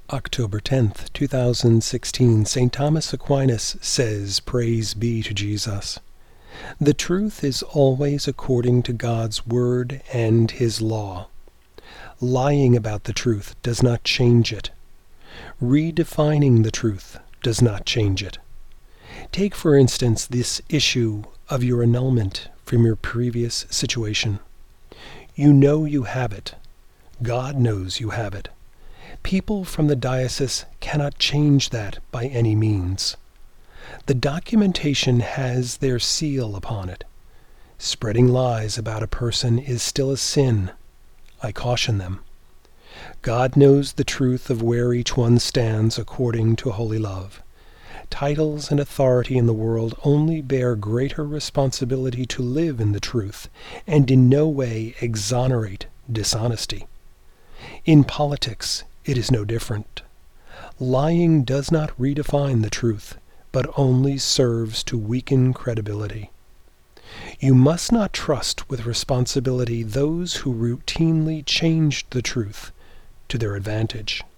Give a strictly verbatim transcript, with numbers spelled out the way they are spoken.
October tenth, two thousand sixteen, Saint Thomas Aquinas says, "Praise be to Jesus. The truth is always according to God's word and His law. Lying about the truth does not change it. Redefining the truth does not change it. Take, for instance, this issue of your annulment from your previous situation. You know you have it. God knows you have it. People from the diocese cannot change that by any means. The documentation has their seal upon it. Spreading lies about a person is still a sin. I caution them. God knows the truth of where each one stands according to holy love. Titles and authority in the world only bear greater responsibility to live in the truth, and in no way exonerate dishonesty. In politics, it is no different. Lying does not redefine the truth, but only serves to weaken credibility. You must not trust with responsibility those who routinely change the truth to their advantage.